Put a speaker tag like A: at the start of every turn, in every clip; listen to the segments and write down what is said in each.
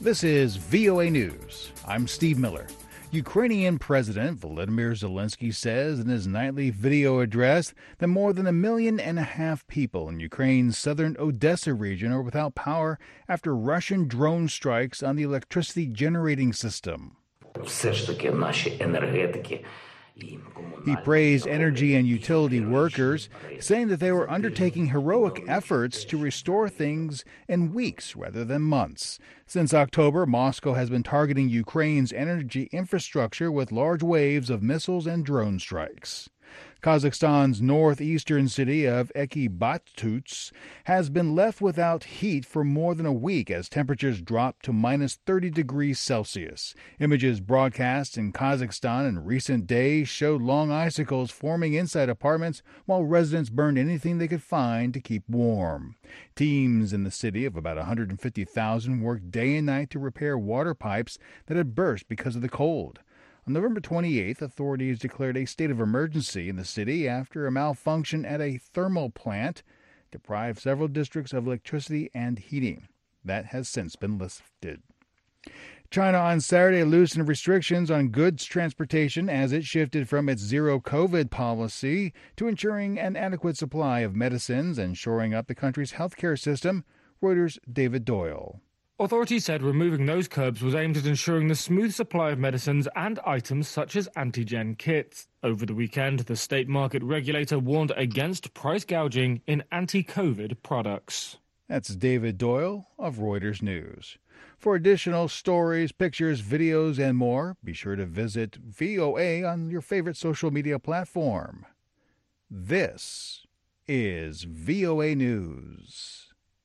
A: This is VOA News. I'm Steve Miller. Ukrainian President Volodymyr Zelensky says in his nightly video address that more than 1.5 million people in Ukraine's southern Odessa region are without power after Russian drone strikes on the electricity generating system. He praised energy and utility workers, saying that they were undertaking heroic efforts to restore things in weeks rather than months. Since October, Moscow has been targeting Ukraine's energy infrastructure with large waves of missiles and drone strikes. Kazakhstan's northeastern city of Ekibastuz has been left without heat for more than a week as temperatures dropped to minus 30 degrees Celsius. Images broadcast in Kazakhstan in recent days showed long icicles forming inside apartments while residents burned anything they could find to keep warm. Teams in the city of about 150,000 worked day and night to repair water pipes that had burst because of the cold. On November 28th, authorities declared a state of emergency in the city after a malfunction at a thermal plant deprived several districts of electricity and heating. That has since been lifted. China on Saturday loosened restrictions on goods transportation as it shifted from its zero-COVID policy to ensuring an adequate supply of medicines and shoring up the country's healthcare system. Reuters' David Doyle.
B: Authorities said removing those curbs was aimed at ensuring the smooth supply of medicines and items such as antigen kits. Over the weekend, the state market regulator warned against price gouging in anti-COVID products.
A: That's David Doyle of Reuters News. For additional stories, pictures, videos, and more, be sure to visit VOA on your favorite social media platform. This is VOA News.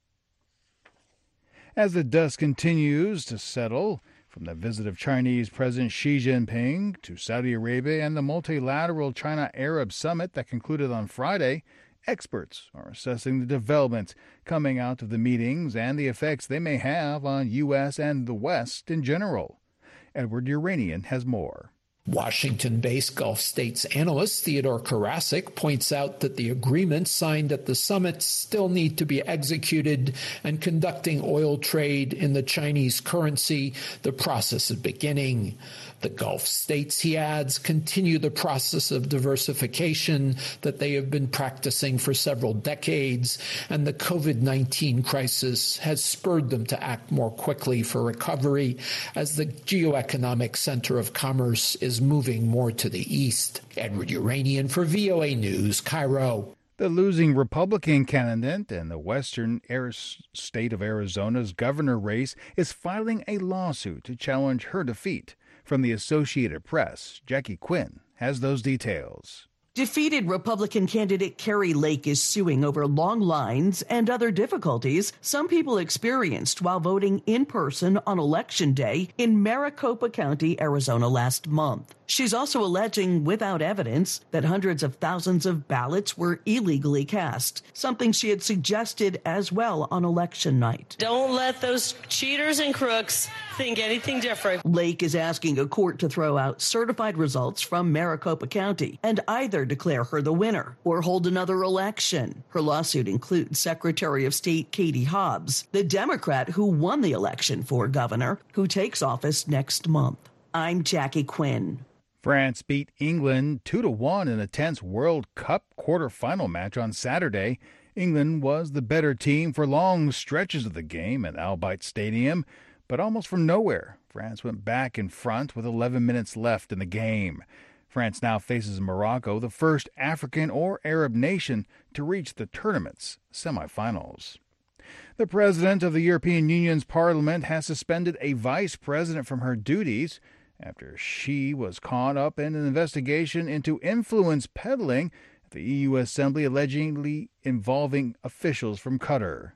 A: As the dust continues to settle from the visit of Chinese President Xi Jinping to Saudi Arabia and the multilateral China-Arab summit that concluded on Friday, experts are assessing the developments coming out of the meetings and the effects they may have on U.S. and the West in general. Edward Uranian has more.
C: Washington-based Gulf States analyst Theodore Karasik points out that the agreements signed at the summit still need to be executed, and conducting oil trade in the Chinese currency, the process is beginning. The Gulf states, he adds, continue the process of diversification that they have been practicing for several decades, and the COVID-19 crisis has spurred them to act more quickly for recovery as the geoeconomic center of commerce is moving more to the east. Edward Uranian for VOA News, Cairo.
A: The losing Republican candidate in the western state of Arizona's governor race is filing a lawsuit to challenge her defeat. From the Associated Press, Jackie Quinn has those details.
D: Defeated Republican candidate Kari Lake is suing over long lines and other difficulties some people experienced while voting in person on Election Day in Maricopa County, Arizona last month. She's also alleging, without evidence, that hundreds of thousands of ballots were illegally cast, something she had suggested as well on election night.
E: Don't let those cheaters and crooks think anything different.
D: Lake is asking a court to throw out certified results from Maricopa County and either declare her the winner or hold another election. Her lawsuit includes Secretary of State Katie Hobbs, the Democrat who won the election for governor, who takes office next month. I'm Jackie Quinn.
A: France beat England 2-1 in a tense World Cup quarterfinal match on Saturday. England was the better team for long stretches of the game at Al Bayt Stadium, but almost from nowhere, France went back in front with 11 minutes left in the game. France now faces Morocco, the first African or Arab nation to reach the tournament's semifinals. The president of the European Union's parliament has suspended a vice president from her duties after she was caught up in an investigation into influence peddling at the EU Assembly allegedly involving officials from Qatar.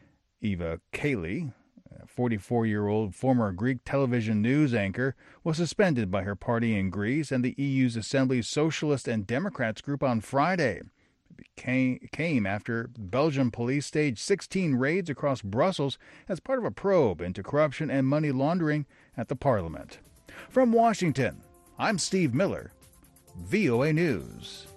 A: Eva Kaili, a 44-year-old former Greek television news anchor, was suspended by her party in Greece and the EU's Assembly's Socialist and Democrats group on Friday. It came after Belgian police staged 16 raids across Brussels as part of a probe into corruption and money laundering at the parliament. From Washington, I'm Steve Miller, VOA News.